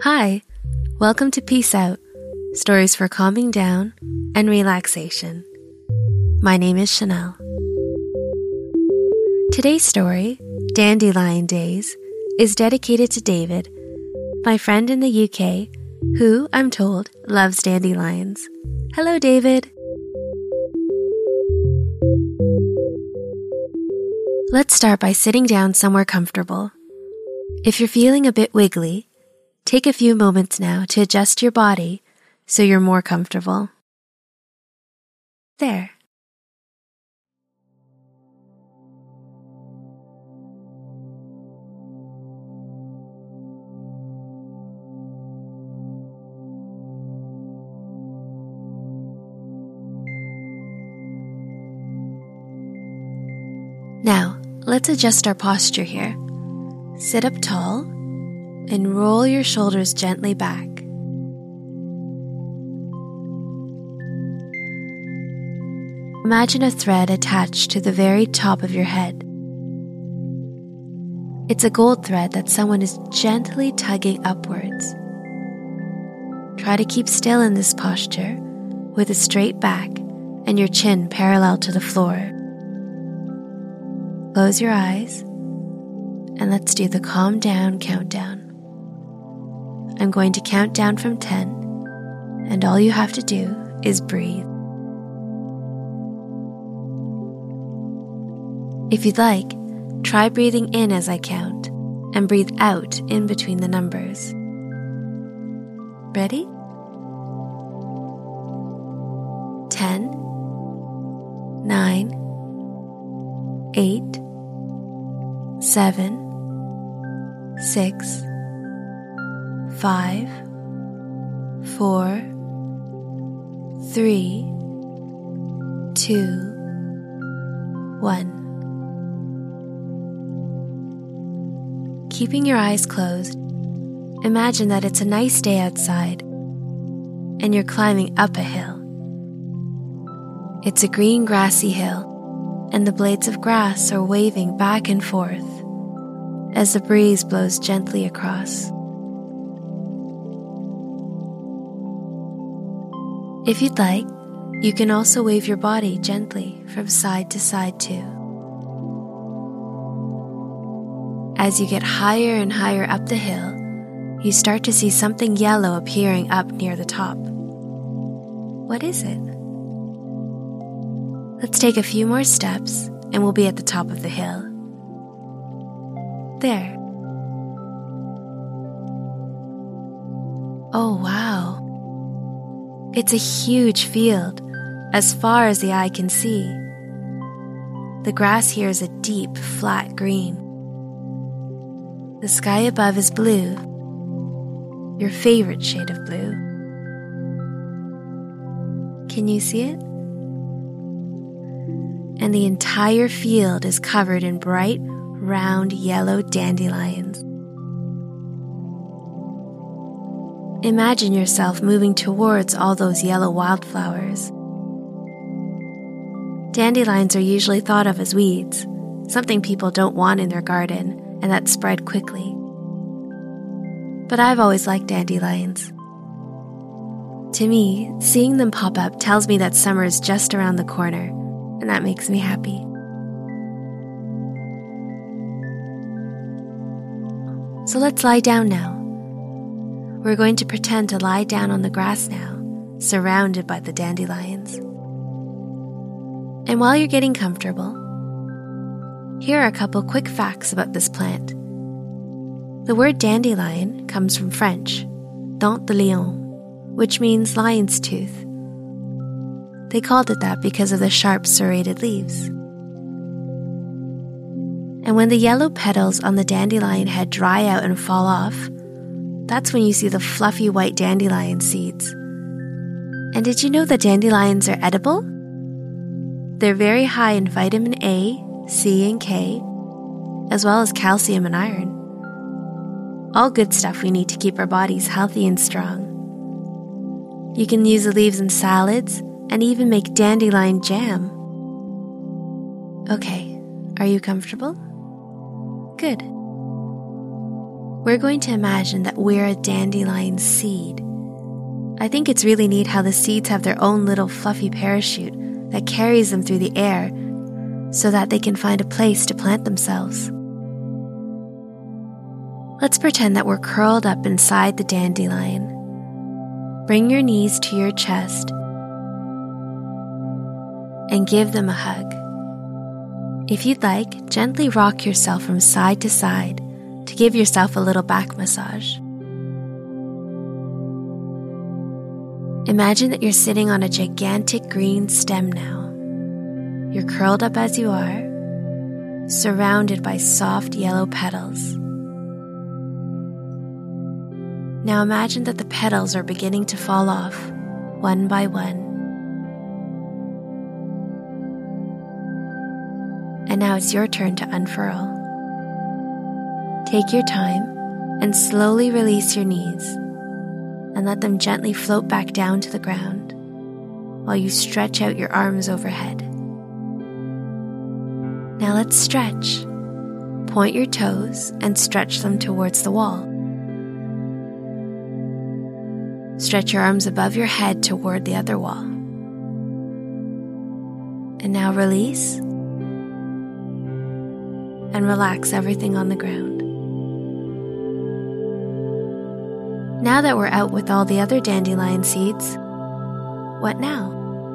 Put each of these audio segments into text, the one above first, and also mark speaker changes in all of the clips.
Speaker 1: Hi, welcome to Peace Out, stories for calming down and relaxation. My name is Chanel. Today's story, Dandelion Days, is dedicated to David, my friend in the UK, who, I'm told, loves dandelions. Hello, David. Let's start by sitting down somewhere comfortable. If you're feeling a bit wiggly, take a few moments now to adjust your body so you're more comfortable. There. Now, let's adjust our posture here. Sit up tall and roll your shoulders gently back. Imagine a thread attached to the very top of your head. It's a gold thread that someone is gently tugging upwards. Try to keep still in this posture with a straight back and your chin parallel to the floor. Close your eyes and let's do the calm down countdown. I'm going to count down from 10, and all you have to do is breathe. If you'd like, try breathing in as I count, and breathe out in between the numbers. Ready? 10, 9, 8, 7, 6, 5, 4, 3, 2, 1. Keeping your eyes closed, imagine that it's a nice day outside and you're climbing up a hill. It's a green grassy hill and the blades of grass are waving back and forth as the breeze blows gently across. If you'd like, you can also wave your body gently from side to side too. As you get higher and higher up the hill, you start to see something yellow appearing up near the top. What is it? Let's take a few more steps and we'll be at the top of the hill. There. Oh, wow. It's a huge field, as far as the eye can see. The grass here is a deep, flat green. The sky above is blue, your favorite shade of blue. Can you see it? And the entire field is covered in bright, round yellow dandelions. Imagine yourself moving towards all those yellow wildflowers. Dandelions are usually thought of as weeds, something people don't want in their garden and that spread quickly. But I've always liked dandelions. To me, seeing them pop up tells me that summer is just around the corner, and that makes me happy. So let's lie down now. We're going to pretend to lie down on the grass now, surrounded by the dandelions. And while you're getting comfortable, here are a couple quick facts about this plant. The word dandelion comes from French, dent de lion, which means lion's tooth. They called it that because of the sharp serrated leaves. And when the yellow petals on the dandelion head dry out and fall off, that's when you see the fluffy white dandelion seeds. And did you know that dandelions are edible? They're very high in vitamin A, C, and K, as well as calcium and iron. All good stuff we need to keep our bodies healthy and strong. You can use the leaves in salads and even make dandelion jam. Okay, are you comfortable? Good. we're going to imagine that we're a dandelion seed. I think it's really neat how the seeds have their own little fluffy parachute that carries them through the air so that they can find a place to plant themselves. Let's pretend that we're curled up inside the dandelion. Bring your knees to your chest and give them a hug. If you'd like, gently rock yourself from side to side to give yourself a little back massage. Imagine that you're sitting on a gigantic green stem now. You're curled up as you are, surrounded by soft yellow petals. Now imagine that the petals are beginning to fall off, one by one. And now it's your turn to unfurl. Take your time and slowly release your knees and let them gently float back down to the ground while you stretch out your arms overhead. Now let's stretch. Point your toes and stretch them towards the wall. Stretch your arms above your head toward the other wall. And now release and relax everything on the ground. Now that we're out with all the other dandelion seeds, what now?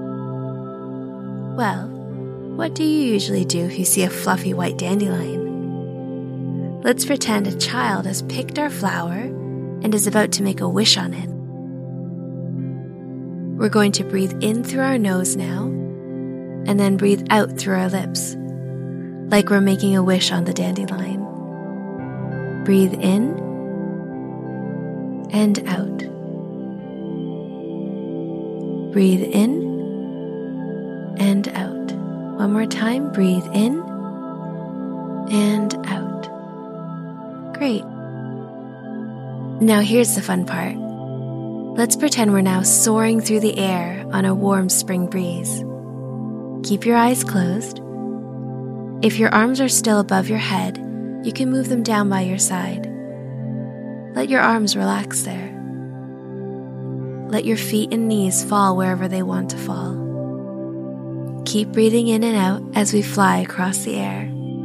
Speaker 1: Well, what do you usually do if you see a fluffy white dandelion? Let's pretend a child has picked our flower and is about to make a wish on it. We're going to breathe in through our nose now, and then breathe out through our lips, like we're making a wish on the dandelion. Breathe in and out. Breathe in and out. One more time, breathe in and out. Great. Now here's the fun part. Let's pretend we're now soaring through the air on a warm spring breeze. Keep your eyes closed. If your arms are still above your head, you can move them down by your side. Let your arms relax there. Let your feet and knees fall wherever they want to fall. Keep breathing in and out as we fly across the air.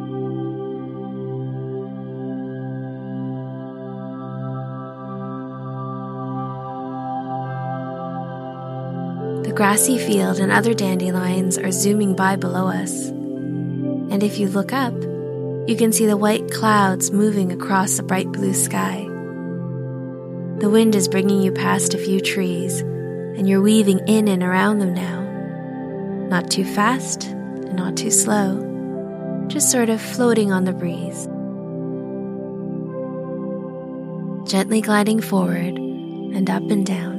Speaker 1: The grassy field and other dandelions are zooming by below us. And if you look up, you can see the white clouds moving across the bright blue sky. The wind is bringing you past a few trees, and you're weaving in and around them now. Not too fast and not too slow, just sort of floating on the breeze. Gently gliding forward and up and down.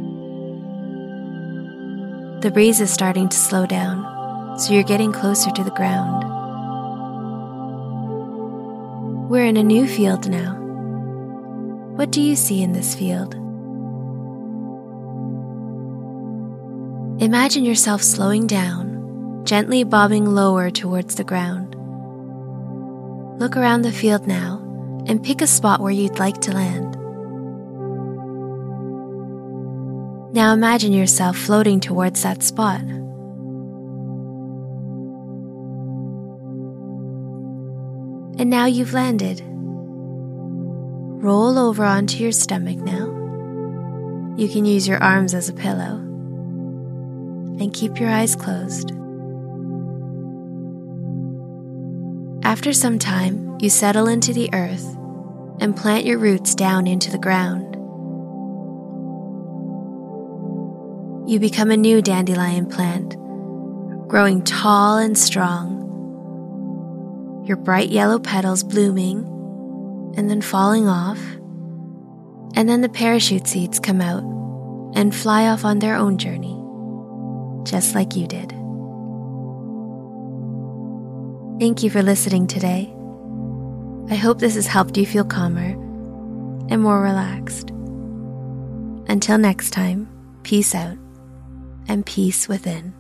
Speaker 1: The breeze is starting to slow down, so you're getting closer to the ground. We're in a new field now. What do you see in this field? Imagine yourself slowing down, gently bobbing lower towards the ground. Look around the field now and pick a spot where you'd like to land. Now imagine yourself floating towards that spot. And now you've landed. Roll over onto your stomach now. You can use your arms as a pillow. And keep your eyes closed. After some time, you settle into the earth and plant your roots down into the ground. You become a new dandelion plant, growing tall and strong. Your bright yellow petals blooming and then falling off, and then the parachute seeds come out and fly off on their own journey, just like you did. Thank you for listening today. I hope this has helped you feel calmer and more relaxed. Until next time, peace out and peace within.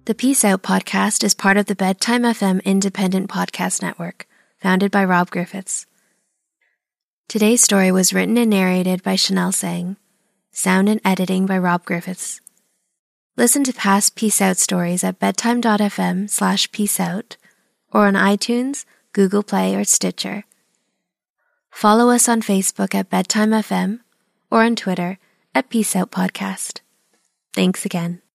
Speaker 1: The Peace Out podcast is part of the Bedtime FM Independent Podcast Network, founded by Rob Griffiths. Today's story was written and narrated by Chanel Sang. Sound and editing by Rob Griffiths. Listen to past Peace Out stories at bedtime.fm/peaceout or on iTunes, Google Play, or Stitcher. Follow us on Facebook at Bedtime FM or on Twitter at Peace Out Podcast. Thanks again.